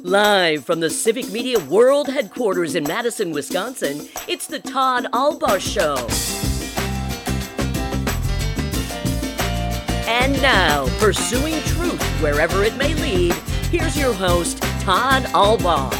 Live from the Civic Media World Headquarters in Madison, Wisconsin, it's the Todd Albaugh Show. And now, pursuing truth wherever it may lead, here's your host, Todd Albaugh.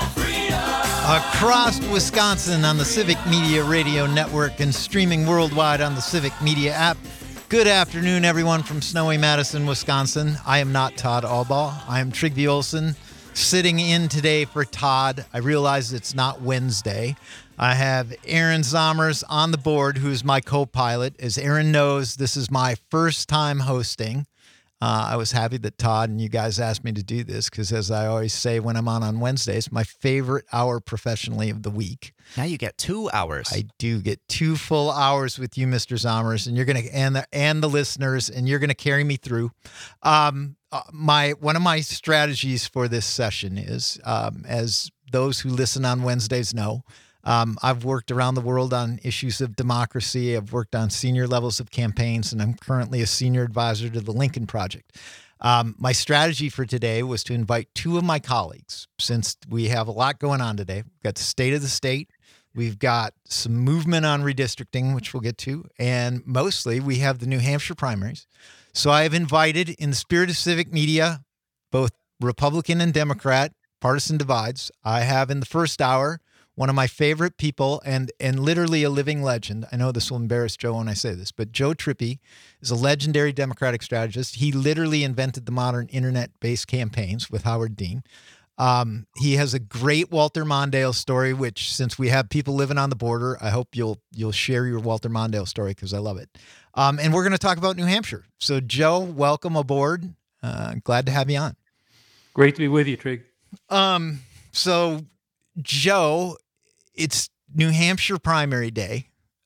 Across Wisconsin on the Civic Media Radio Network and streaming worldwide on the Civic Media app. Good afternoon, everyone from snowy Madison, Wisconsin. I am not Todd Albaugh. I am Trygve Olsen, sitting in today for Todd. I realize it's not Wednesday. I have Aaron Zommers on the board, who's my co-pilot. As Aaron knows, this is my first time hosting. I was happy that Todd and you guys asked me to do this because, as I always say when I'm on Wednesdays, my favorite hour professionally of the week. Now you get 2 hours. I do get 2 full hours with you, Mr. Zommers, and you're gonna and the listeners, and you're gonna carry me through. One of my strategies for this session is, as those who listen on Wednesdays know, I've worked around the world on issues of democracy. I've worked on senior levels of campaigns, and I'm currently a senior advisor to the Lincoln Project. My strategy for today was to invite 2 of my colleagues, since we have a lot going on today. We've got the state of the state. We've got some movement on redistricting, which we'll get to, and mostly we have the New Hampshire primaries. So I have invited, in the spirit of civic media, both Republican and Democrat, partisan divides. I have in the first hour one of my favorite people and literally a living legend. I know this will embarrass Joe when I say this, but Joe Trippi is a legendary Democratic strategist. He literally invented the modern internet-based campaigns with Howard Dean. He has a great Walter Mondale story, which, since we have people living on the border, I hope you'll share your Walter Mondale story because I love it. And we're going to talk about New Hampshire. So, Joe, welcome aboard. Glad to have you on. Great to be with you, Trig. So, Joe, it's New Hampshire primary day.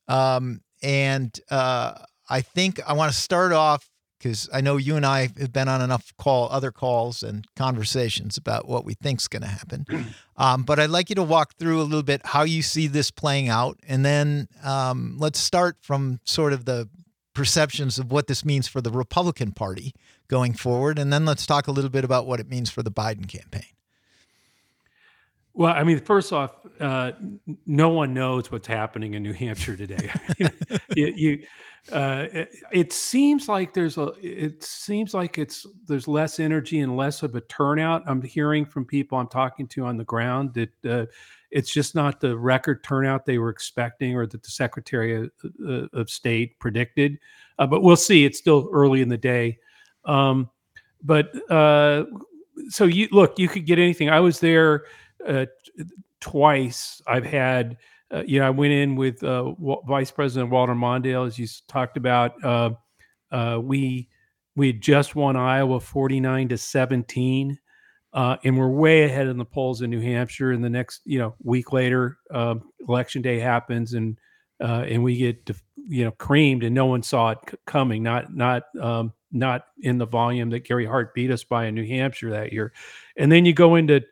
And I think I want to start off because I know you and I have been on enough other calls and conversations about what we think's going to happen. But I'd like you to walk through a little bit how you see this playing out. And then let's start from sort of the perceptions of what this means for the Republican Party going forward. And then let's talk a little bit about what it means for the Biden campaign. Well, I mean, first off, no one knows what's happening in New Hampshire today. It seems like there's less energy and less of a turnout. I'm hearing from people I'm talking to on the ground that it's just not the record turnout they were expecting or that the Secretary of State predicted. But we'll see. It's still early in the day. So you could get anything. I was there twice. I've had, I went in with Vice President Walter Mondale, as you talked about. We had just won Iowa 49-17, and we're way ahead in the polls in New Hampshire. And the next, week later, election day happens, and we get creamed, and no one saw it coming. Not in the volume that Gary Hart beat us by in New Hampshire that year. And then you go into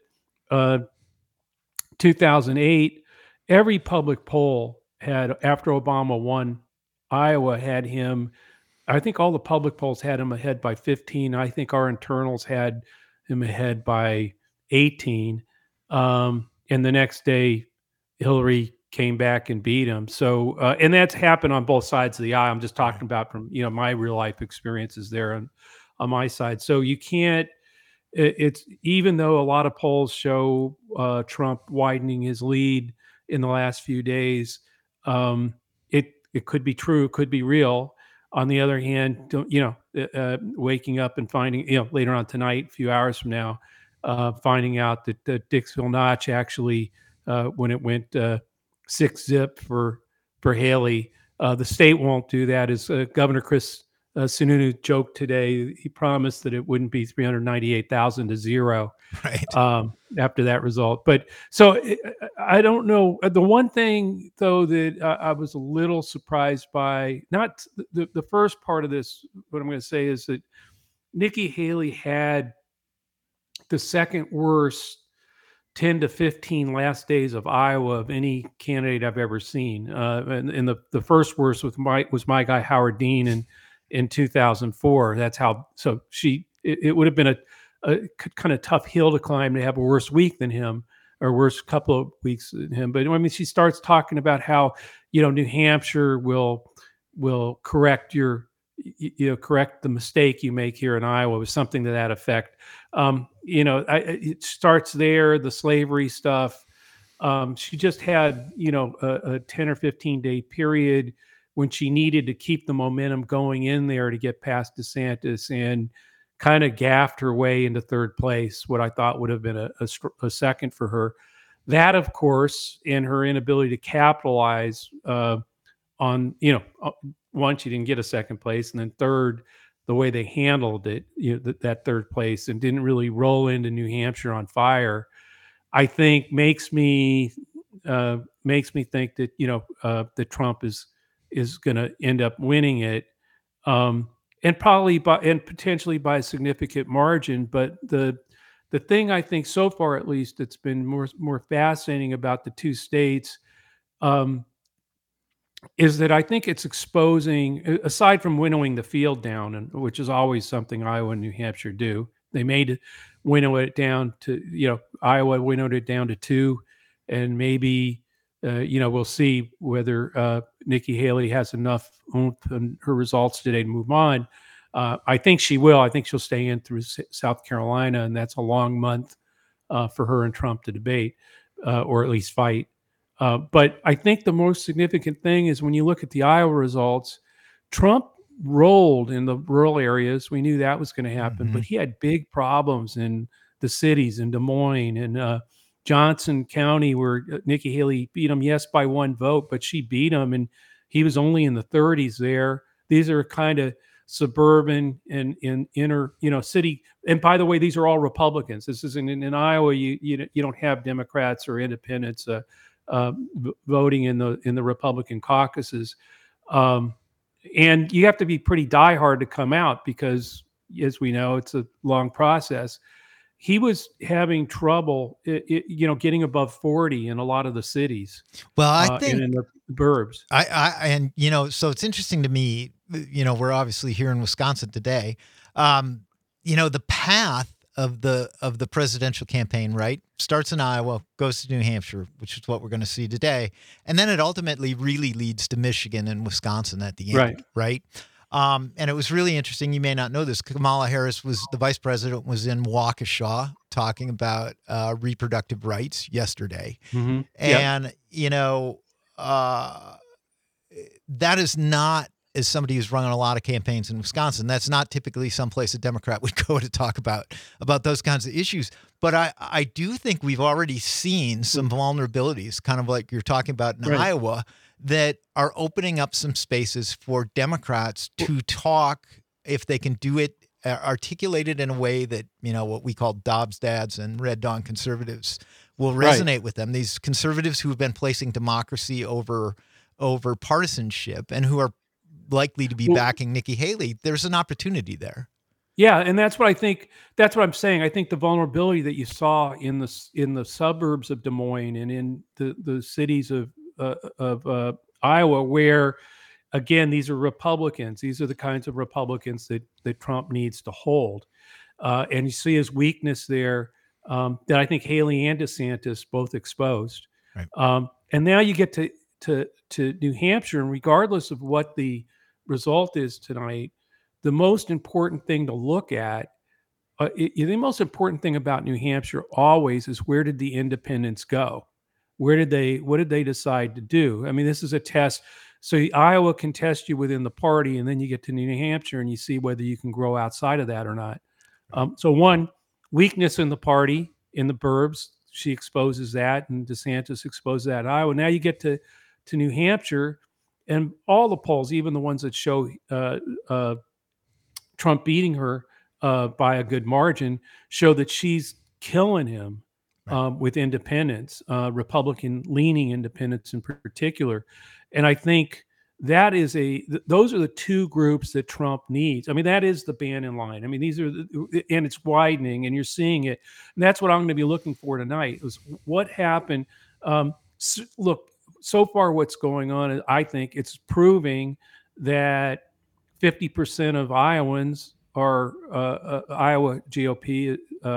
2008, every public poll had, after Obama won Iowa, had him, I think all the public polls had him ahead by 15. I think our internals had him ahead by 18. And the next day, Hillary came back and beat him. So, and that's happened on both sides of the aisle. I'm just talking about from, my real life experiences there on my side. So you can't, it's even though a lot of polls show Trump widening his lead in the last few days, it could be true, it could be real. On the other hand, waking up and finding, later on tonight, a few hours from now, finding out that Dixville Notch actually, when it went 6-zip for Haley, the state won't do that. As Governor Chris Sununu joked today, he promised that it wouldn't be 398,000 to 0 right after that result. But so I don't know. The one thing, though, that I was a little surprised by, not the first part of this, what I'm going to say is that Nikki Haley had the second worst 10 to 15 last days of Iowa of any candidate I've ever seen. And the first worst was my guy, Howard Dean, in 2004. That's how, so it would have been kind of tough hill to climb to have a worse week than him, or worse couple of weeks than him. But I mean, she starts talking about how, New Hampshire will correct correct the mistake you make here in Iowa, was something to that effect. It starts there, the slavery stuff. She just had, a 10 or 15 day period when she needed to keep the momentum going in there to get past DeSantis, and kind of gaffed her way into third place, what I thought would have been a second for her. That, of course, and her inability to capitalize on, one, she didn't get a second place, and then third, the way they handled it, that third place, and didn't really roll into New Hampshire on fire, I think makes me think that that Trump is going to end up winning it, and potentially by a significant margin. But the thing I think so far, at least, that's been more fascinating about the two states, is that I think it's exposing, aside from winnowing the field down, and which is always something Iowa and New Hampshire do. They winnow it down to, Iowa winnowed it down to 2, and maybe, we'll see whether Nikki Haley has enough oomph in her results today to move on. I think she will. I think she'll stay in through South Carolina, and that's a long month for her and Trump to debate, or at least fight. But I think the most significant thing is when you look at the Iowa results, Trump rolled in the rural areas. We knew that was going to happen, but he had big problems in the cities, in Des Moines and Johnson County, where Nikki Haley beat him, yes, by 1 vote, but she beat him, and he was only in the 30s there. These are kind of suburban and in inner, city. And by the way, these are all Republicans. This isn't in Iowa. You don't have Democrats or independents voting in the Republican caucuses. And you have to be pretty diehard to come out because, as we know, it's a long process. He was having trouble, getting above 40 in a lot of the cities. Well, I think and in the burbs. So it's interesting to me. We're obviously here in Wisconsin today. The path of the presidential campaign, right, starts in Iowa, goes to New Hampshire, which is what we're going to see today, and then it ultimately really leads to Michigan and Wisconsin at the end, right? And it was really interesting. You may not know this. Kamala Harris, the vice president, was in Waukesha talking about reproductive rights yesterday. Mm-hmm. And, that is not, as somebody who's run a lot of campaigns in Wisconsin, that's not typically someplace a Democrat would go to talk about those kinds of issues. But I do think we've already seen some vulnerabilities, kind of like you're talking about in Iowa, that are opening up some spaces for Democrats to talk, if they can do it, articulate it in a way that, what we call Dobbs dads and Red Dawn conservatives will resonate with them. These conservatives who have been placing democracy over partisanship and who are likely to be backing Nikki Haley, there's an opportunity there. Yeah, and that's what I think. That's what I'm saying. I think the vulnerability that you saw in the suburbs of Des Moines and in the cities of Iowa, where, again, these are Republicans. These are the kinds of Republicans that Trump needs to hold. And you see his weakness there, that I think Haley and DeSantis both exposed. Right. And now you get to New Hampshire, and regardless of what the result is tonight, the most important thing to look at, the most important thing about New Hampshire always is, where did the independents go? What did they decide to do? I mean, this is a test. So Iowa can test you within the party, and then you get to New Hampshire and you see whether you can grow outside of that or not. So one, weakness in the party, in the burbs, she exposes that, and DeSantis exposes that in Iowa. Now you get to New Hampshire, and all the polls, even the ones that show Trump beating her by a good margin, show that she's killing him with independents, Republican-leaning independents in particular. And I think that is those are the two groups that Trump needs. I mean, that is the Bannon line. I mean, these are and it's widening, and you're seeing it. And that's what I'm going to be looking for tonight, is what happened. Look, so far what's going on is, I think it's proving that 50% of Iowans Iowa GOP,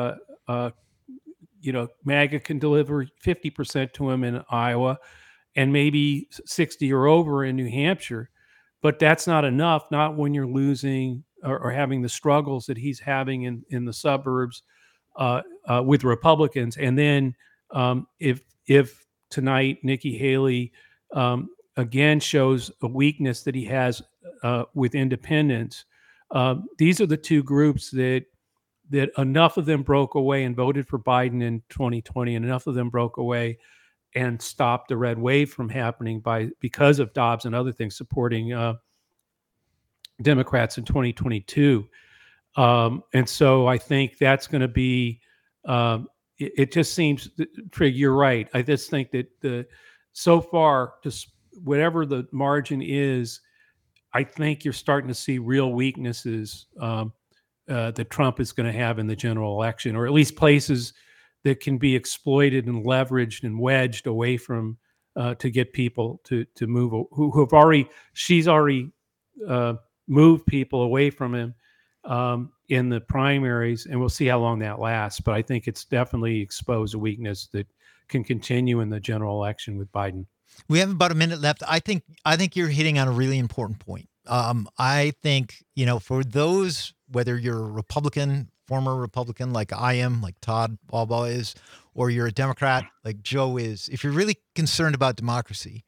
MAGA can deliver 50% to him in Iowa and maybe 60 or over in New Hampshire. But that's not enough, not when you're losing or having the struggles that he's having in the suburbs with Republicans. And then if tonight Nikki Haley again shows a weakness that he has with independents, these are the two groups that enough of them broke away and voted for Biden in 2020, and enough of them broke away and stopped the red wave from happening because of Dobbs and other things supporting Democrats in 2022. And so I think that's going to be, it just seems, Trig, you're right. I just think that so far, just whatever the margin is, I think you're starting to see real weaknesses that Trump is going to have in the general election, or at least places that can be exploited and leveraged and wedged away from to get people to move, who have already, she's already moved people away from him in the primaries, and we'll see how long that lasts. But I think it's definitely exposed a weakness that can continue in the general election with Biden. We have about a minute left. I think you're hitting on a really important point. I think, for those, whether you're a Republican, former Republican like I am, like Todd Albaugh is, or you're a Democrat like Joe is, if you're really concerned about democracy,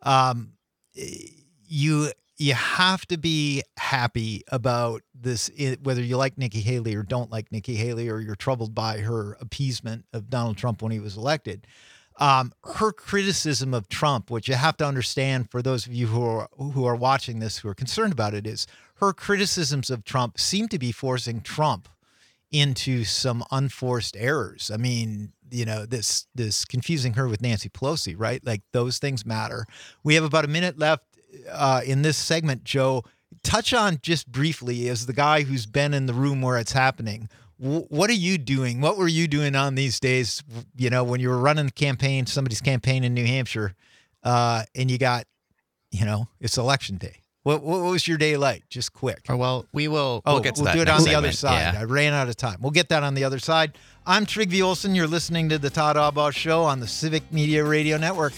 you have to be happy about this, whether you like Nikki Haley or don't like Nikki Haley, or you're troubled by her appeasement of Donald Trump when he was elected. Her criticism of Trump, which you have to understand for those of you who are watching this, who are concerned about it, is her criticisms of Trump seem to be forcing Trump into some unforced errors. I mean, this confusing her with Nancy Pelosi, right? Like, those things matter. We have about a minute left in this segment. Joe, touch on just briefly, as the guy who's been in the room where it's happening, what are you doing? What were you doing on these days, when you were running somebody's campaign in New Hampshire, and you got, it's election day? What was your day like? Just quick. Oh, well, we'll get to that. We'll do it next on the segment. other side. Yeah. I ran out of time. We'll get that on the other side. I'm Trygve Olsen. You're listening to the Todd Albaugh Show on the Civic Media Radio Network.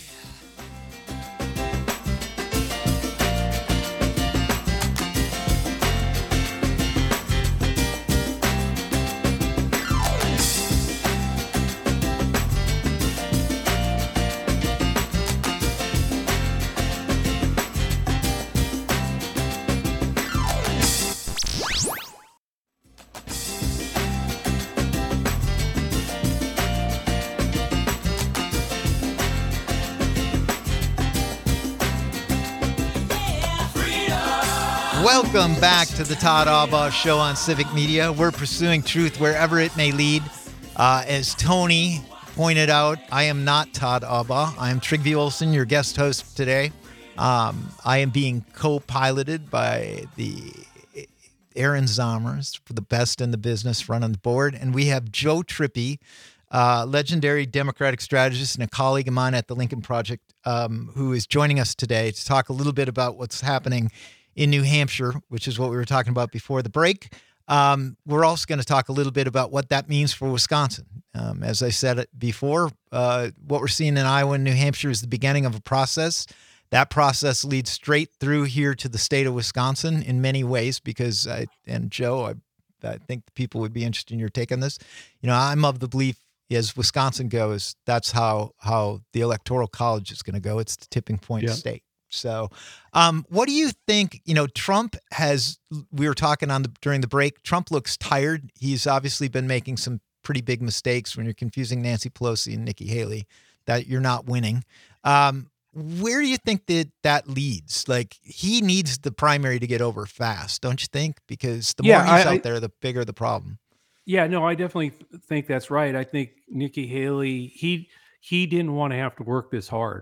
Welcome back to the Todd Albaugh Show on Civic Media. We're pursuing truth wherever it may lead. As Tony pointed out, I am not Todd Albaugh. I am Trygve Olsen, your guest host today. I am being co-piloted by the Aaron Zomers, for the best in the business, running the board. And we have Joe Trippi, legendary Democratic strategist and a colleague of mine at the Lincoln Project, who is joining us today to talk a little bit about what's happening in New Hampshire, which is what we were talking about before the break. We're also going to talk a little bit about what that means for Wisconsin. As I said it before, what we're seeing in Iowa and New Hampshire is the beginning of a process. That process leads straight through here to the state of Wisconsin in many ways, because Joe, I think the people would be interested in your take on this. I'm of the belief, as Wisconsin goes, that's how the Electoral College is going to go. It's the tipping point state. So what do you think? Trump has, we were talking during the break, Trump looks tired. He's obviously been making some pretty big mistakes when you're confusing Nancy Pelosi and Nikki Haley, that you're not winning. Where do you think that leads? Like, he needs the primary to get over fast, don't you think? Because the more he's out there, the bigger the problem. Yeah, no, I definitely think that's right. I think Nikki Haley, he didn't want to have to work this hard.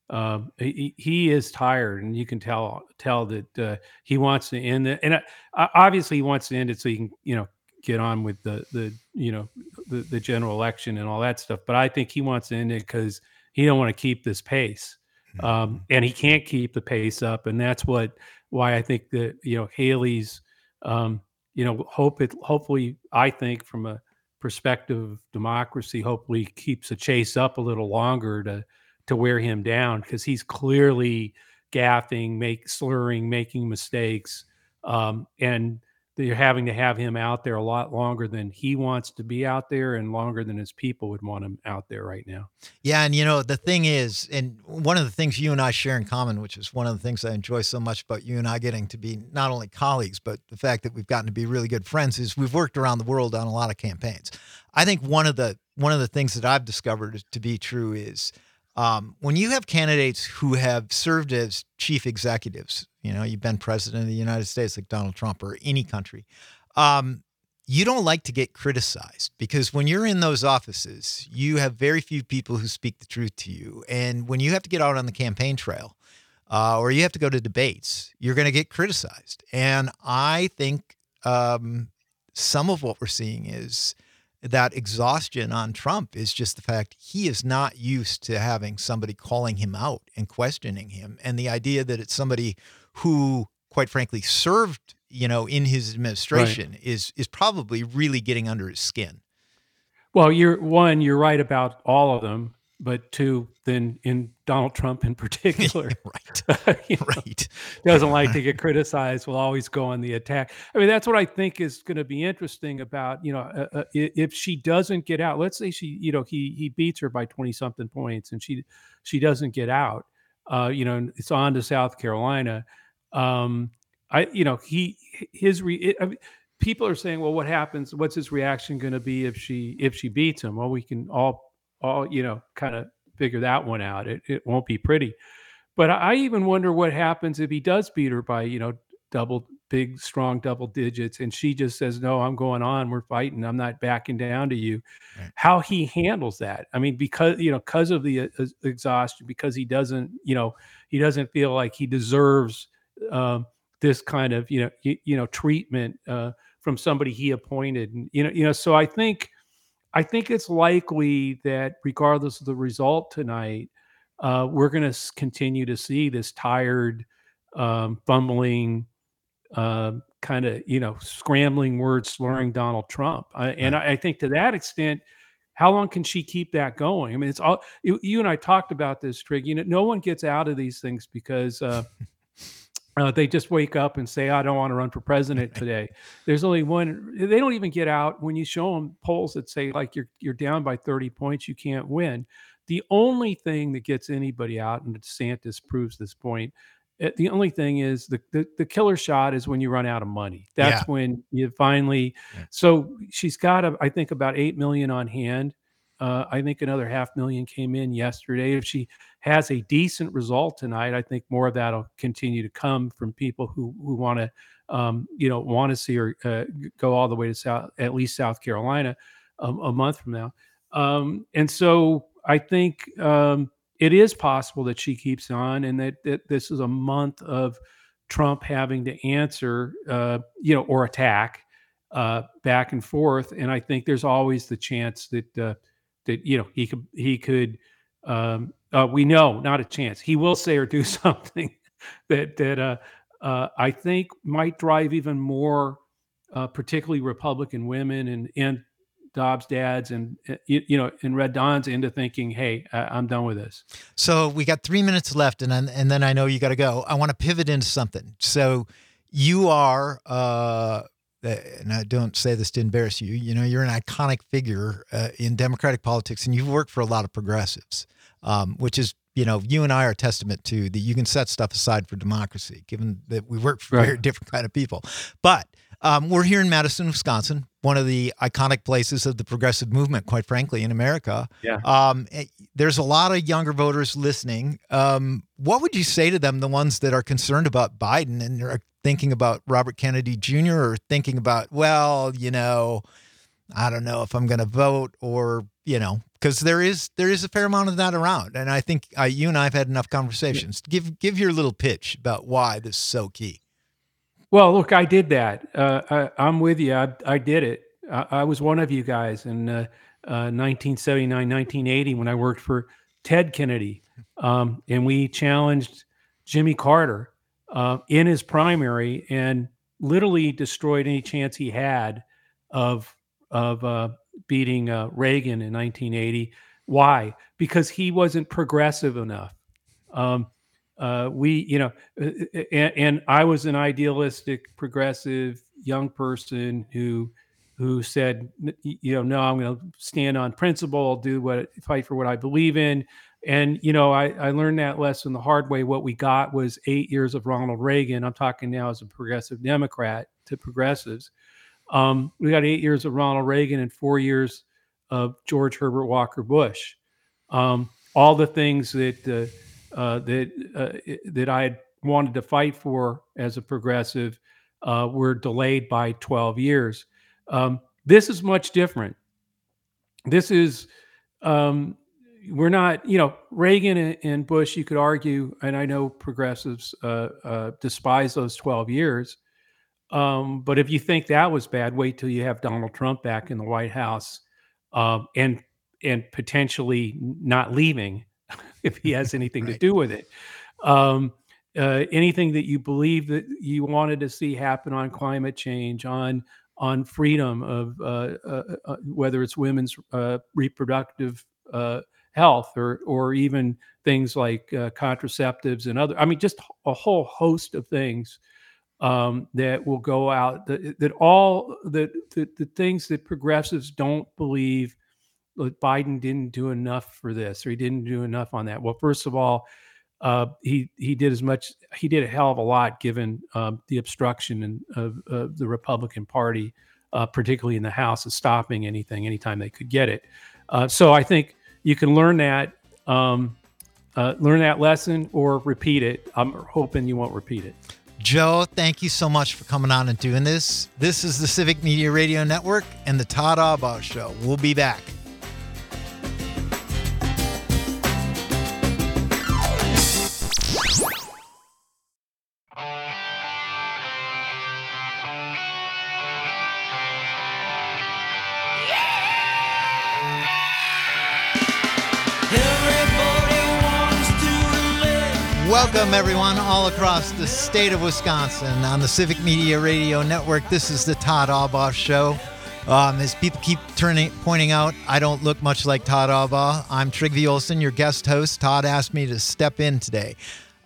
He is tired, and you can tell that he wants to end it. And obviously he wants to end it so he can, get on with the general election and all that stuff. But I think he wants to end it because he don't want to keep this pace. And he can't keep the pace up. And that's why I think that, Haley's hopefully, I think from a perspective of democracy, hopefully keeps the chase up a little longer to wear him down, because he's clearly gaffing, slurring, making mistakes, and they're having to have him out there a lot longer than he wants to be out there, and longer than his people would want him out there right now. Yeah, and the thing is, and one of the things you and I share in common, which is one of the things I enjoy so much about you and I getting to be not only colleagues, but the fact that we've gotten to be really good friends, is we've worked around the world on a lot of campaigns. I think one of the things that I've discovered to be true is when you have candidates who have served as chief executives, you've been president of the United States like Donald Trump, or any country, you don't like to get criticized, because when you're in those offices, you have very few people who speak the truth to you. And when you have to get out on the campaign trail, or you have to go to debates, you're going to get criticized. And I think some of what we're seeing is that exhaustion on Trump is just the fact he is not used to having somebody calling him out and questioning him. And the idea that it's somebody who, quite frankly, served, in his administration, Right. is probably really getting under his skin. Well, you're right about all of them, but two, then in Donald Trump in particular, Right. Right. doesn't like to get criticized, will always go on the attack. I mean, that's what I think is going to be interesting about, if she doesn't get out. Let's say he beats her by 20 something points, and she doesn't get out. It's on to South Carolina. I mean, people are saying, well, what happens? What's his reaction going to be if she beats him? Well, we can all kind of figure that one out. It won't be pretty. But I even wonder what happens if he does beat her by, big, strong double digits, and she just says, no, I'm going on. We're fighting. I'm not backing down to you. Right. How he handles that. I mean, because of the exhaustion, because he doesn't feel like he deserves this kind of, treatment from somebody he appointed. And, so I think it's likely that regardless of the result tonight, we're going to continue to see this tired, fumbling, kind of, scrambling word slurring Donald Trump. And I think to that extent, how long can she keep that going? I mean, it's all you and I talked about this, Trig. No one gets out of these things because they just wake up and say, I don't want to run for president today. There's only one. They don't even get out when you show them polls that say, like, you're down by 30 points, you can't win. The only thing that gets anybody out, and DeSantis proves this point, the only thing is the killer shot is when you run out of money. That's when you finally. Yeah. So she's got, I think, about 8 million on hand. I think another 500,000 came in yesterday. If she has a decent result tonight, I think more of that'll continue to come from people who want to, want to see her go all the way to at least South Carolina a month from now. And so I think it is possible that she keeps on, and that this is a month of Trump having to answer, or attack back and forth. And I think there's always the chance that he could we know, not a chance, he will say or do something that I think might drive even more particularly Republican women and Dobbs dads and Red Dons into thinking, hey, I'm done with this. So we got 3 minutes left, and then I know you got to go. I want to pivot into something. So you are and I don't say this to embarrass you, you're an iconic figure in Democratic politics, and you've worked for a lot of progressives, which is, you and I are a testament to that you can set stuff aside for democracy, given that we work for very different kind of people. But we're here in Madison, Wisconsin, one of the iconic places of the progressive movement, quite frankly, in America. Yeah. There's a lot of younger voters listening. What would you say to them, the ones that are concerned about Biden and are thinking about Robert Kennedy Jr. or thinking about, well, I don't know if I'm going to vote, or, because there is a fair amount of that around. And I think you and I have had enough conversations. Yeah. Give your little pitch about why this is so key. Well, look, I did that. I'm with you. I did it. I was one of you guys in 1979, 1980 when I worked for Ted Kennedy. And we challenged Jimmy Carter in his primary, and literally destroyed any chance he had of beating Reagan in 1980. Why? Because he wasn't progressive enough. And I was an idealistic, progressive young person who said, no, I'm going to stand on principle, fight for what I believe in. And, I learned that lesson the hard way. What we got was 8 years of Ronald Reagan. I'm talking now as a progressive Democrat to progressives. We got 8 years of Ronald Reagan and 4 years of George Herbert Walker Bush. All the things that I had wanted to fight for as a progressive were delayed by 12 years. This is much different. This is, we're not, Reagan and Bush, you could argue, and I know progressives despise those 12 years. But if you think that was bad, wait till you have Donald Trump back in the White House and potentially not leaving if he has anything to do with it. Anything that you believe that you wanted to see happen on climate change, on freedom of whether it's women's reproductive health or even things like contraceptives and other, just a whole host of things that will go out, the things that progressives don't believe that Biden didn't do enough for this, or he didn't do enough on that. Well, first of all, he did a hell of a lot given the obstruction of the Republican Party, particularly in the House, of stopping anytime they could get it. So I think you can learn that lesson or repeat it. I'm hoping you won't repeat it. Joe, thank you so much for coming on and doing this. This is the Civic Media Radio Network and the Todd Albaugh Show. We'll be back. Welcome, everyone, all across the state of Wisconsin on the Civic Media Radio Network. This is the Todd Albaugh Show. As people keep pointing out, I don't look much like Todd Albaugh. I'm Trygve Olsen, your guest host. Todd asked me to step in today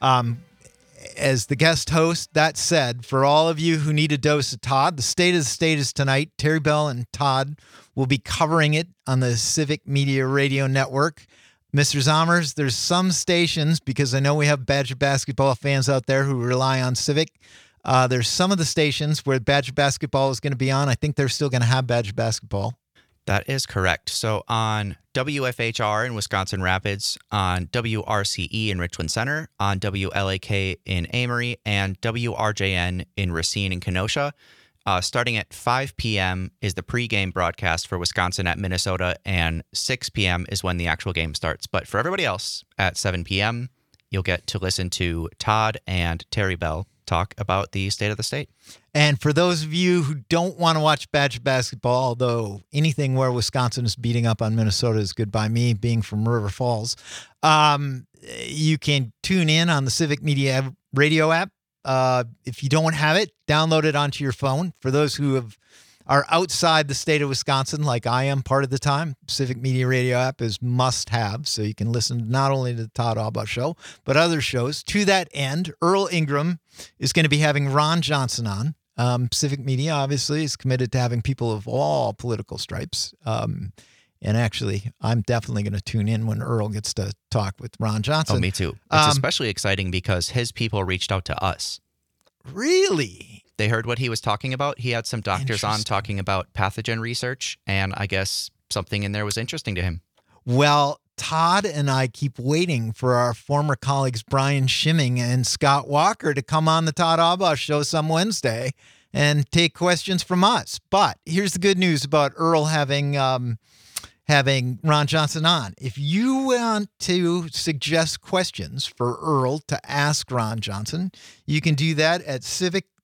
as the guest host. That said, for all of you who need a dose of Todd, the State of the State is tonight. Terry Bell and Todd will be covering it on the Civic Media Radio Network. Mr. Zommers, there's some stations, because I know we have Badger basketball fans out there who rely on Civic. There's some of the stations where Badger basketball is going to be on. I think they're still going to have Badger basketball. That is correct. So on WFHR in Wisconsin Rapids, on WRCE in Richland Center, on WLAK in Amory, and WRJN in Racine and Kenosha, starting at 5 p.m. is the pregame broadcast for Wisconsin at Minnesota, and 6 p.m. is when the actual game starts. But for everybody else, at 7 p.m., you'll get to listen to Todd and Terry Bell talk about the state of the state. And for those of you who don't want to watch Badger basketball, although anything where Wisconsin is beating up on Minnesota is good by me, being from River Falls, you can tune in on the Civic Media Radio app. If you don't have it, download it onto your phone. For those who are outside the state of Wisconsin, like I am part of the time, Civic Media Radio app is must have. So you can listen not only to the Todd Albaugh Show, but other shows. To that end, Earl Ingram is going to be having Ron Johnson on. Civic Media obviously is committed to having people of all political stripes. And actually, I'm definitely going to tune in when Earl gets to talk with Ron Johnson. Oh, me too. It's especially exciting because his people reached out to us. Really? They heard what he was talking about. He had some doctors on talking about pathogen research, and I guess something in there was interesting to him. Well, Todd and I keep waiting for our former colleagues Brian Schimming and Scott Walker to come on the Todd Albaugh Show some Wednesday and take questions from us. But here's the good news about Earl having Ron Johnson on. If you want to suggest questions for Earl to ask Ron Johnson, you can do that at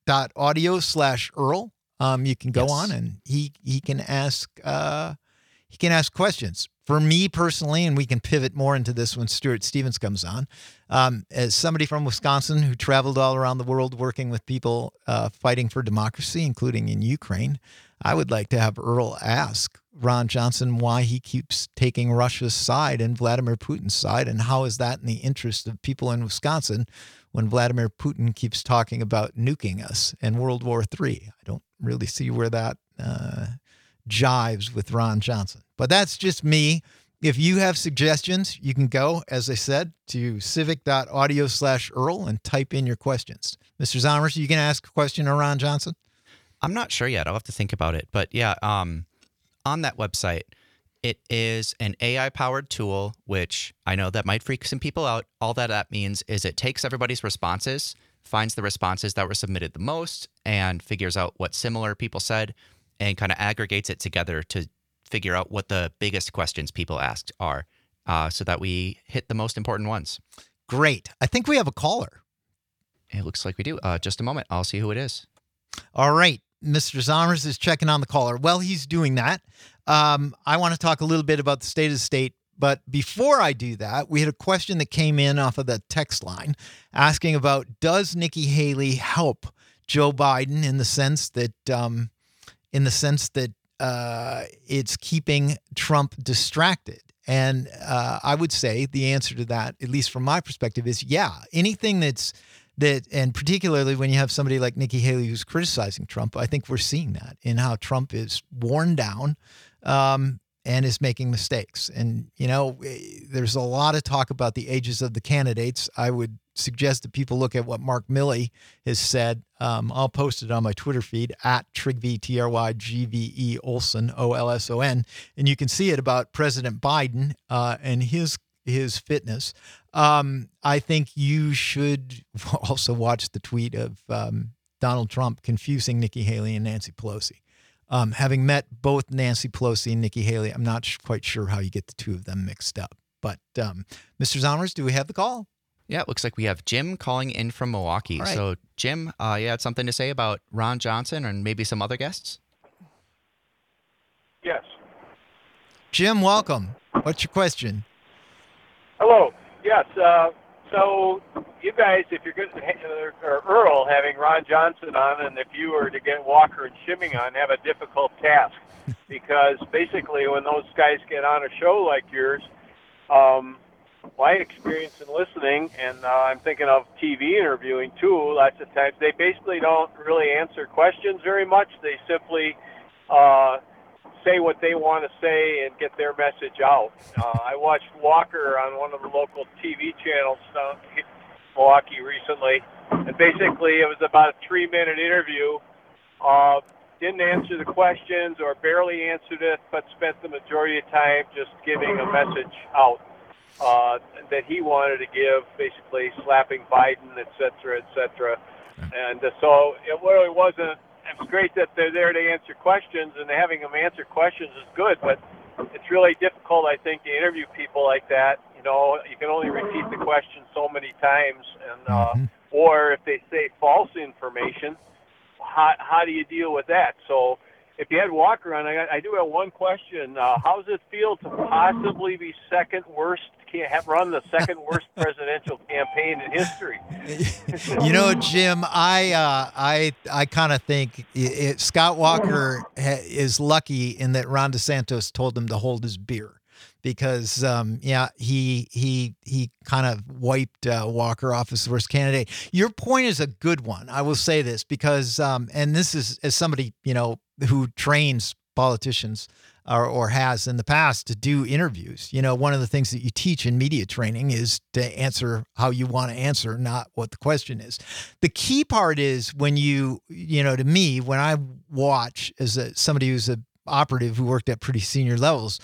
civic.audio/Earl. You can go on and he can ask he can ask questions. For me personally, and we can pivot more into this when Stuart Stevens comes on, as somebody from Wisconsin who traveled all around the world working with people fighting for democracy, including in Ukraine, I would like to have Earl ask Ron Johnson why he keeps taking Russia's side and Vladimir Putin's side, and how is that in the interest of people in Wisconsin when Vladimir Putin keeps talking about nuking us and World War III. I don't really see where that jives with Ron Johnson. But that's just me. If you have suggestions, you can go, as I said, to civic.audio/Earl and type in your questions. Mr. Zommers, you can ask a question of Ron Johnson? I'm not sure yet. I'll have to think about it. But yeah, on that website, it is an AI-powered tool, which I know that might freak some people out. All that means is it takes everybody's responses, finds the responses that were submitted the most, and figures out what similar people said, and kind of aggregates it together to figure out what the biggest questions people asked are, so that we hit the most important ones. Great. I think we have a caller. It looks like we do. Just a moment. I'll see who it is. All right. Mr. Zommers is checking on the caller. While he's doing that, I want to talk a little bit about the state of the state. But before I do that, we had a question that came in off of the text line asking about, does Nikki Haley help Joe Biden in the sense that it's keeping Trump distracted? And I would say the answer to that, at least from my perspective, is yeah. Anything and particularly when you have somebody like Nikki Haley who's criticizing Trump, I think we're seeing that in how Trump is worn down and is making mistakes. And, there's a lot of talk about the ages of the candidates. I would suggest that people look at what Mark Milley has said. I'll post it on my Twitter feed at Trygve, Trygve Olson, Olson, and you can see it about President Biden and his fitness. I think you should also watch the tweet of Donald Trump confusing Nikki Haley and Nancy Pelosi. Having met both Nancy Pelosi and Nikki Haley, I'm not quite sure how you get the two of them mixed up. But Mr. Zommers, do we have the call? Yeah, it looks like we have Jim calling in from Milwaukee. Right. So, Jim, you had something to say about Ron Johnson and maybe some other guests? Yes. Jim, welcome. What's your question? Hello. Yes. So you guys, if you're good, or Earl having Ron Johnson on, and if you were to get Walker and Schimming on, have a difficult task, because basically when those guys get on a show like yours, my experience in listening, and I'm thinking of TV interviewing too, lots of times they basically don't really answer questions very much. They simply say what they want to say and get their message out. I watched Walker on one of the local TV channels in Milwaukee recently, and basically it was about a 3-minute interview. Didn't answer the questions or barely answered it, but spent the majority of time just giving a message out that he wanted to give, basically slapping Biden, et cetera, et cetera. And so it really wasn't. It's great that they're there to answer questions, and having them answer questions is good, but it's really difficult, I think, to interview people like that. You can only repeat the question so many times, and or if they say false information, how do you deal with that? So if you had Walker on, I do have one question. How does it feel to possibly be second worst? Run the second worst presidential campaign in history? Jim, I kind of think Scott Walker is lucky in that Ron DeSantis told him to hold his beer, because he kind of wiped Walker off as the worst candidate. Your point is a good one. I will say this because, and this is as somebody who trains politicians or has in the past to do interviews. One of the things that you teach in media training is to answer how you want to answer, not what the question is. The key part is when to me, when I watch as somebody who's an operative who worked at pretty senior levels,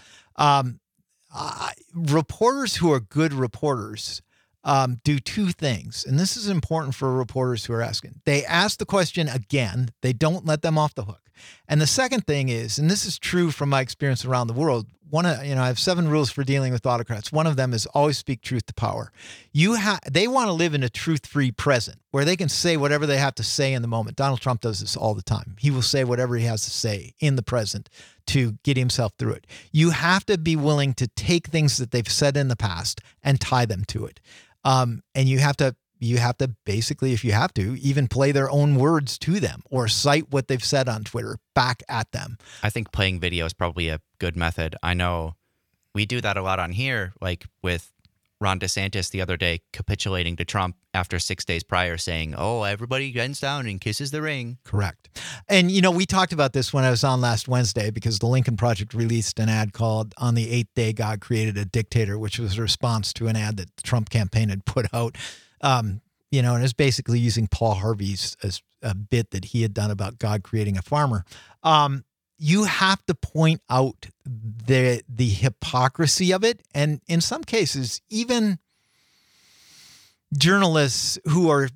reporters who are good reporters do two things. And this is important for reporters who are asking. They ask the question again. They don't let them off the hook. And the second thing is, and this is true from my experience around the world, I have 7 rules for dealing with autocrats. One of them is always speak truth to power. They want to live in a truth-free present where they can say whatever they have to say in the moment. Donald Trump does this all the time. He will say whatever he has to say in the present to get himself through it. You have to be willing to take things that they've said in the past and tie them to it. And you have to basically, if you have to, even play their own words to them or cite what they've said on Twitter back at them. I think playing video is probably a good method. I know we do that a lot on here, like with Ron DeSantis the other day capitulating to Trump after 6 days prior saying, oh, everybody bends down and kisses the ring. Correct. And, we talked about this when I was on last Wednesday because the Lincoln Project released an ad called On the Eighth Day, God Created a Dictator, which was a response to an ad that the Trump campaign had put out. And it's basically using Paul Harvey's as a bit that he had done about God creating a farmer. You have to point out the hypocrisy of it. And in some cases, even journalists who are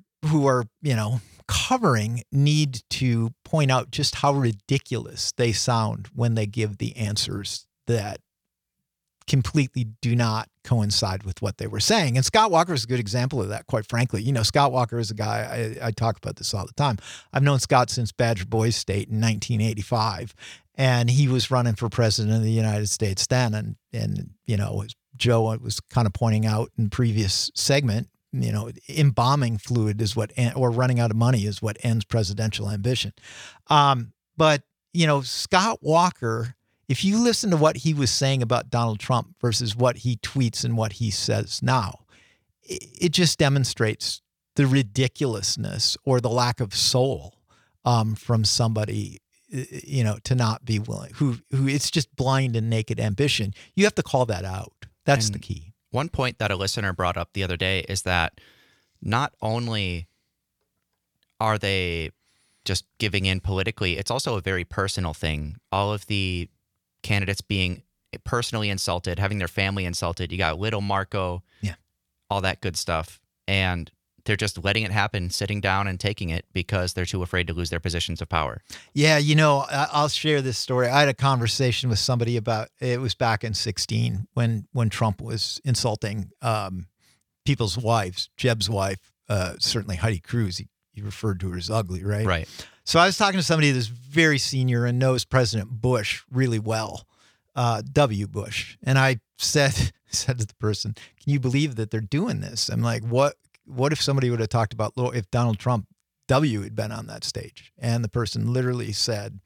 covering need to point out just how ridiculous they sound when they give the answers that completely do not coincide with what they were saying. And Scott Walker is a good example of that, quite frankly. Scott Walker is a guy, I talk about this all the time. I've known Scott since Badger Boys State in 1985, and he was running for president of the United States then. And as Joe was kind of pointing out in previous segment, embalming fluid is or running out of money is what ends presidential ambition. But Scott Walker, if you listen to what he was saying about Donald Trump versus what he tweets and what he says now, it just demonstrates the ridiculousness or the lack of soul from somebody, to not be willing, who it's just blind and naked ambition. You have to call that out. That's the key. One point that a listener brought up the other day is that not only are they just giving in politically, it's also a very personal thing. All of the candidates being personally insulted, having their family insulted. You got little Marco, all that good stuff. And they're just letting it happen, sitting down and taking it because they're too afraid to lose their positions of power. Yeah, I'll share this story. I had a conversation with somebody about, it was back in 2016 when Trump was insulting people's wives. Jeb's wife, certainly Heidi Cruz, he referred to her as ugly, right? Right. So I was talking to somebody that's very senior and knows President Bush really well, W. Bush. And I said to the person, can you believe that they're doing this? I'm like, what if somebody would have talked about if Donald Trump W had been on that stage? And the person literally said,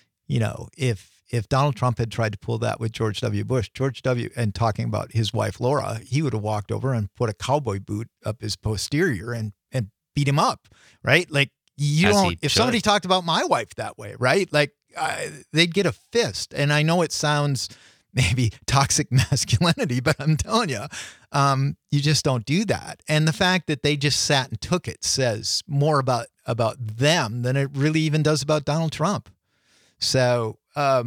if Donald Trump had tried to pull that with George W. Bush, and talking about his wife, Laura, he would have walked over and put a cowboy boot up his posterior and beat him up, right? Like, if somebody talked about my wife that way, right? Like they'd get a fist. And I know it sounds maybe toxic masculinity, but I'm telling you, you just don't do that. And the fact that they just sat and took it says more about them than it really even does about Donald Trump. So,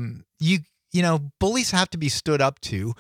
bullies have to be stood up to.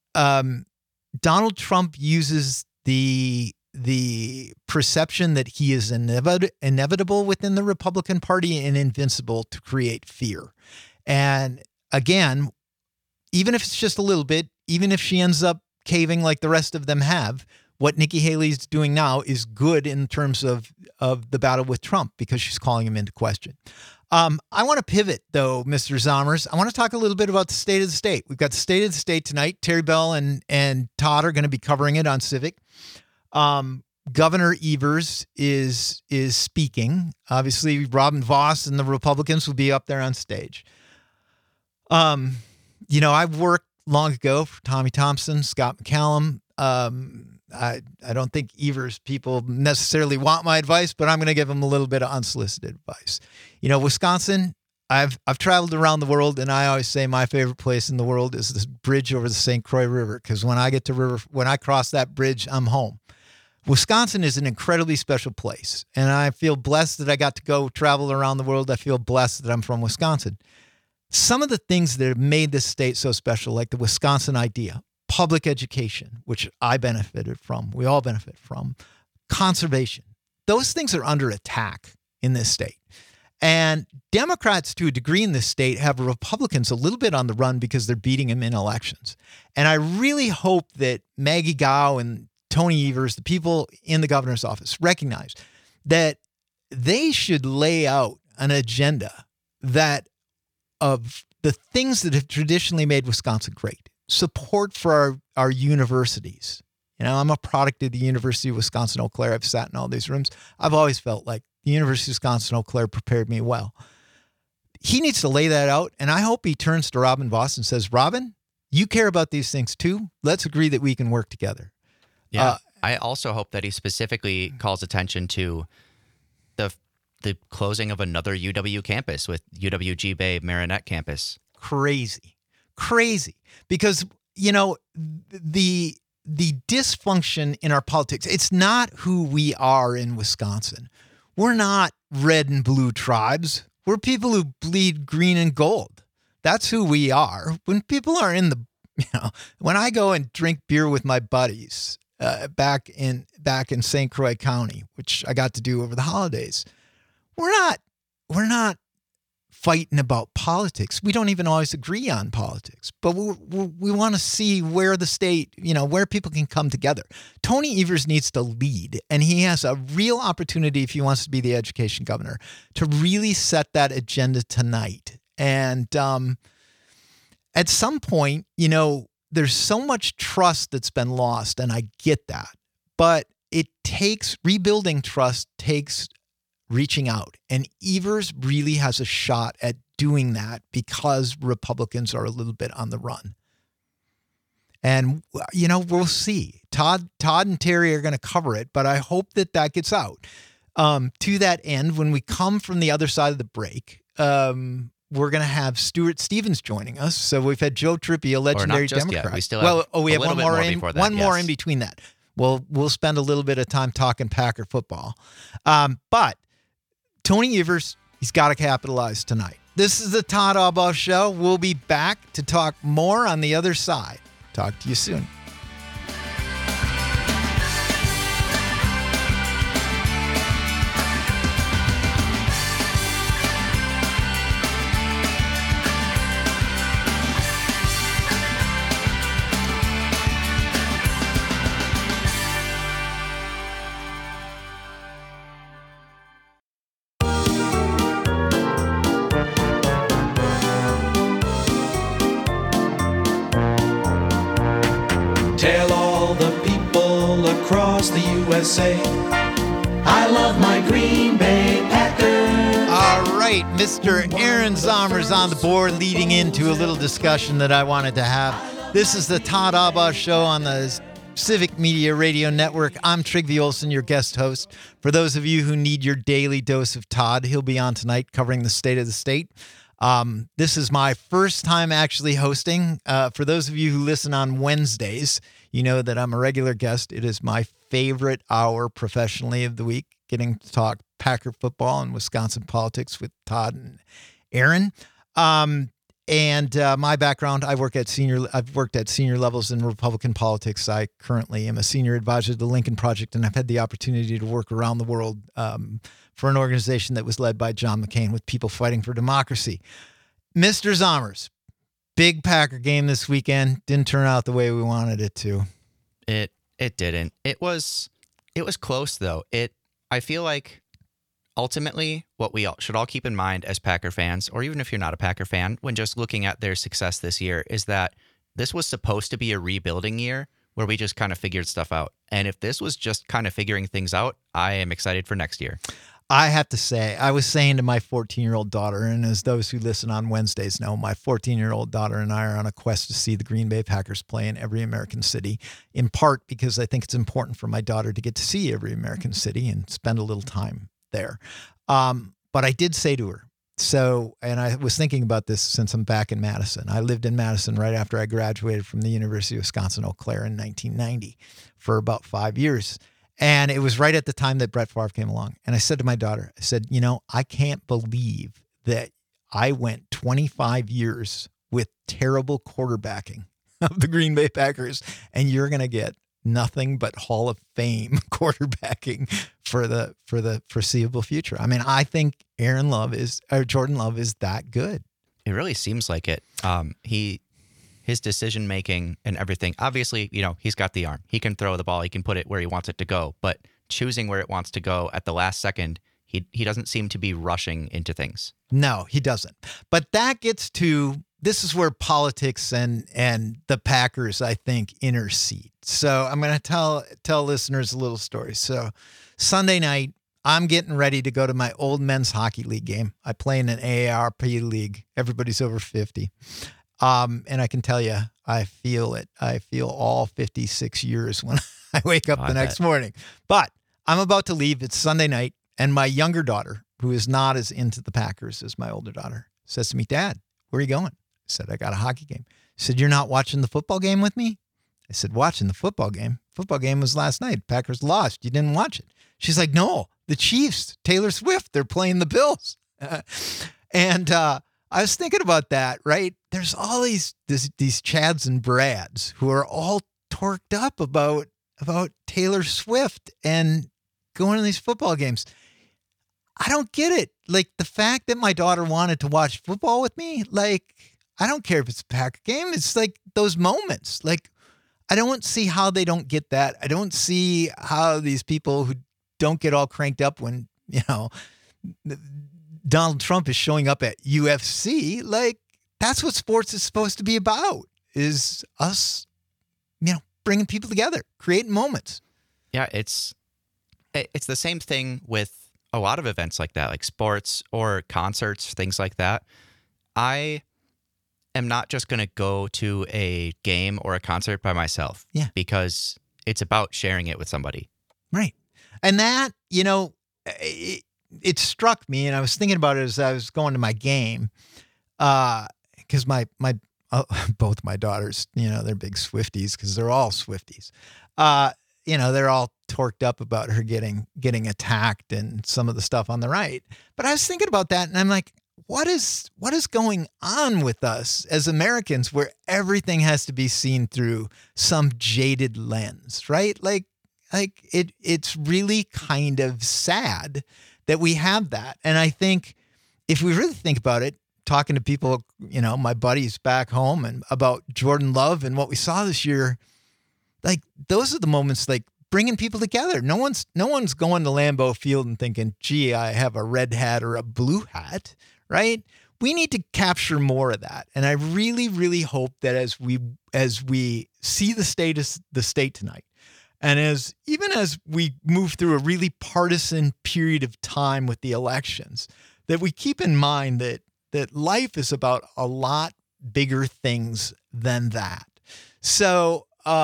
Donald Trump uses the perception that he is inevitable within the Republican Party and invincible to create fear. And again, even if it's just a little bit, even if she ends up caving like the rest of them have, what Nikki Haley's doing now is good in terms of the battle with Trump because she's calling him into question. I want to pivot, though, Mr. Zommers. I want to talk a little bit about the state of the state. We've got the state of the state tonight. Terry Bell and Todd are going to be covering it on Civic. Governor Evers is speaking. Obviously, Robin Vos and the Republicans will be up there on stage. I've worked long ago for Tommy Thompson, Scott McCallum. I don't think Evers people necessarily want my advice, but I'm going to give them a little bit of unsolicited advice. Wisconsin, I've traveled around the world, and I always say my favorite place in the world is this bridge over the St. Croix River, because when I cross that bridge, I'm home. Wisconsin is an incredibly special place, and I feel blessed that I got to go travel around the world. I feel blessed that I'm from Wisconsin. Some of the things that have made this state so special, like the Wisconsin idea, public education, which I benefited from, we all benefit from, conservation, those things are under attack in this state. And Democrats, to a degree in this state, have Republicans a little bit on the run because they're beating them in elections. And I really hope that Maggie Gao and Tony Evers, the people in the governor's office, recognize that they should lay out an agenda that of the things that have traditionally made Wisconsin great. Support for our universities. You know, I'm a product of the University of Wisconsin-Eau Claire. I've sat in all these rooms. I've always felt like the University of Wisconsin-Eau Claire prepared me well. He needs to lay that out, and I hope he turns to Robin Vos and says, Robin, you care about these things too. Let's agree that we can work together. Yeah. I also hope that he specifically calls attention to the closing of another UW campus with UWG Bay Marinette campus. Crazy. Because, you know, the dysfunction in our politics, it's not who we are in Wisconsin. We're not red and blue tribes. We're people who bleed green and gold. That's who we are. When people are in the, you know, when I go and drink beer with my buddies back in St. Croix County, which I got to do over the holidays, we're not fighting about politics. We don't even always agree on politics, but we want to see where the state, you know, where people can come together. Tony Evers needs to lead, and he has a real opportunity, if he wants to be the education governor, to really set that agenda tonight. And at some point, you know, there's so much trust that's been lost, and I get that, but rebuilding trust takes reaching out. And Evers really has a shot at doing that because Republicans are a little bit on the run. And, you know, we'll see. Todd and Terry are going to cover it, but I hope that gets out. To that end, when we come from the other side of the break, we're going to have Stuart Stevens joining us. So we've had Joe Trippi, a legendary Democrat. Yet. We still have we have one more in between that. We'll spend a little bit of time talking Packer football. But Tony Evers, he's got to capitalize tonight. This is the Todd Albaugh Show. We'll be back to talk more on the other side. Talk to you soon. Tell all the people across the USA, I love my Green Bay Packers. All right, Mr. Aaron Zomer's on the board, leading into a little discussion that I wanted to have. This is the Todd Albaugh Show on the Civic Media Radio Network. I'm Trygve Olsen, your guest host. For those of you who need your daily dose of Todd, he'll be on tonight covering the state of the state. This is my first time actually hosting. For those of you who listen on Wednesdays, you know that I'm a regular guest. It is my favorite hour professionally of the week, getting to talk Packer football and Wisconsin politics with Todd and Aaron. My background, I've worked at senior levels in Republican politics. I currently am a senior advisor to the Lincoln Project, and I've had the opportunity to work around the world for an organization that was led by John McCain with people fighting for democracy. Mr. Zomers, big Packer game this weekend. Didn't turn out the way we wanted it to. It didn't. It was close though. I feel like ultimately what we should all keep in mind as Packer fans, or even if you're not a Packer fan, when just looking at their success this year, is that this was supposed to be a rebuilding year where we just kind of figured stuff out. And if this was just kind of figuring things out, I am excited for next year. I have to say, I was saying to my 14-year-old daughter, and as those who listen on Wednesdays know, my 14-year-old daughter and I are on a quest to see the Green Bay Packers play in every American city, in part because I think it's important for my daughter to get to see every American city and spend a little time there. But I did say to her, and I was thinking about this since I'm back in Madison. I lived in Madison right after I graduated from the University of Wisconsin-Eau Claire in 1990 for about 5 years. And it was right at the time that Brett Favre came along. And I said to my daughter, I said, you know, I can't believe that I went 25 years with terrible quarterbacking of the Green Bay Packers, and you're going to get nothing but Hall of Fame quarterbacking for the foreseeable future. I mean, I think Jordan Love is that good. It really seems like it. His decision making and everything. Obviously, he's got the arm. He can throw the ball. He can put it where he wants it to go. But choosing where it wants to go at the last second, he doesn't seem to be rushing into things. No, he doesn't. But that gets to, this is where politics and the Packers, I think, intercede. So I'm going to tell listeners a little story. So Sunday night, I'm getting ready to go to my old men's hockey league game. I play in an AARP league. Everybody's over 50. And I can tell you, I feel it. I feel all 56 years when I wake up the next morning. But I'm about to leave. It's Sunday night. And my younger daughter, who is not as into the Packers as my older daughter, says to me, "Dad, where are you going?" I said, "I got a hockey game." She said, "You're not watching the football game with me?" I said, "Watching the football game? Football game was last night. Packers lost. You didn't watch it." She's like, "No, the Chiefs, Taylor Swift, they're playing the Bills." And I was thinking about that, right? There's all these Chads and Brads who are all torqued up about Taylor Swift and going to these football games. I don't get it. Like, the fact that my daughter wanted to watch football with me, like, I don't care if it's a Packer game. It's like those moments. Like, I don't see how they don't get that. I don't see how these people who don't get all cranked up when, Donald Trump is showing up at UFC. Like, that's what sports is supposed to be about, is us, bringing people together, creating moments. Yeah, it's the same thing with a lot of events like that, like sports or concerts, things like that. I am not just going to go to a game or a concert by myself. Yeah. Because it's about sharing it with somebody. Right. And that, it struck me, and I was thinking about it as I was going to my game, because my both my daughters, they're big Swifties, because they're all Swifties. They're all torqued up about her getting attacked and some of the stuff on the right. But I was thinking about that, and I'm like, what is going on with us as Americans, where everything has to be seen through some jaded lens, right? Like it's really kind of sad that we have that. And I think if we really think about it, talking to people, my buddies back home, and about Jordan Love and what we saw this year, like, those are the moments, like, bringing people together. No one's going to Lambeau Field and thinking, "Gee, I have a red hat or a blue hat," right? We need to capture more of that. And I really, really hope that as we see the state tonight, and as we move through a really partisan period of time with the elections, that we keep in mind that life is about a lot bigger things than that. So,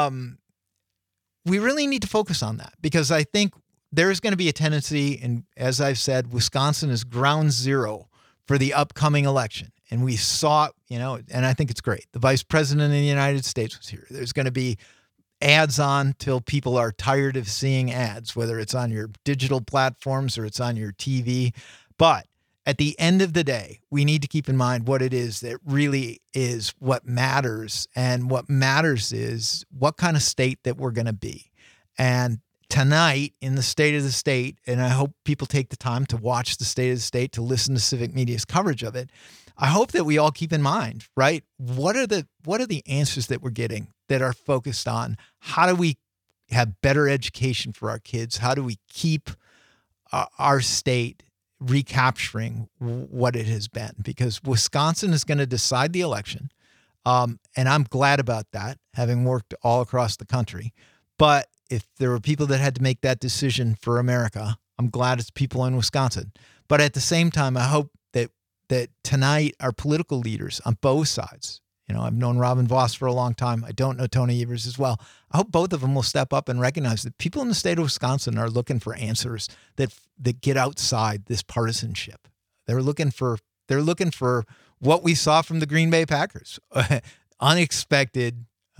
we really need to focus on that, because I think there's going to be a tendency, and as I've said, Wisconsin is ground zero for the upcoming election. And we saw, and I think it's great. The vice president of the United States was here. There's going to be ads on till people are tired of seeing ads, whether it's on your digital platforms or it's on your TV. But at the end of the day, we need to keep in mind what it is that really is what matters. And what matters is what kind of state that we're going to be. And tonight, in the State of the State, and I hope people take the time to watch the State of the State, to listen to Civic Media's coverage of it, I hope that we all keep in mind, right? What are the answers that we're getting that are focused on how do we have better education for our kids? How do we keep our state recapturing what it has been? Because Wisconsin is going to decide the election. And I'm glad about that, having worked all across the country. But if there were people that had to make that decision for America, I'm glad it's people in Wisconsin. But at the same time, I hope that tonight our political leaders on both sides, I've known Robin Voss for a long time. I don't know Tony Evers as well. I hope both of them will step up and recognize that people in the state of Wisconsin are looking for answers that get outside this partisanship. They're looking for what we saw from the Green Bay Packers. Unexpected,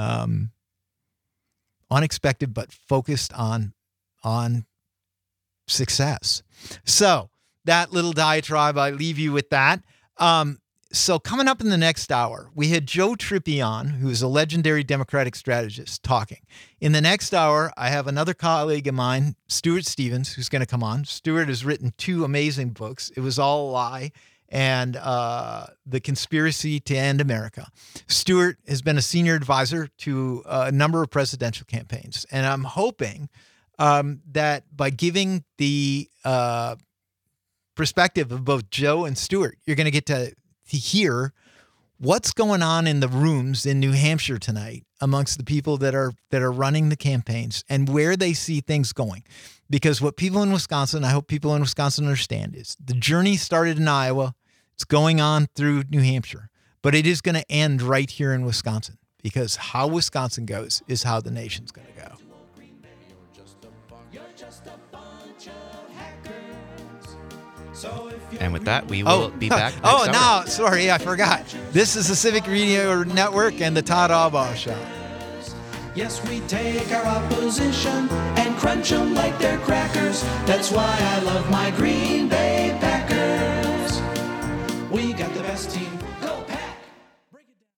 but focused on success. So that little diatribe, I leave you with that. So coming up in the next hour, we had Joe Trippi on, who is a legendary Democratic strategist, talking. In the next hour, I have another colleague of mine, Stuart Stevens, who's going to come on. Stuart has written 2 amazing books. It Was All a Lie and The Conspiracy to End America. Stuart has been a senior advisor to a number of presidential campaigns. And I'm hoping that by giving the perspective of both Joe and Stuart, you're going to get to hear what's going on in the rooms in New Hampshire tonight amongst the people that are running the campaigns and where they see things going. Because what people in Wisconsin, I hope people in Wisconsin understand, is the journey started in Iowa. It's going on through New Hampshire, but it is going to end right here in Wisconsin, because how Wisconsin goes is how the nation's going to go. And with that, we will be back next hour. No, sorry, I forgot. This is the Civic Radio Network and the Todd Albaugh Show. Yes, we take our opposition and crunch them like they're crackers. That's why I love my Green Bay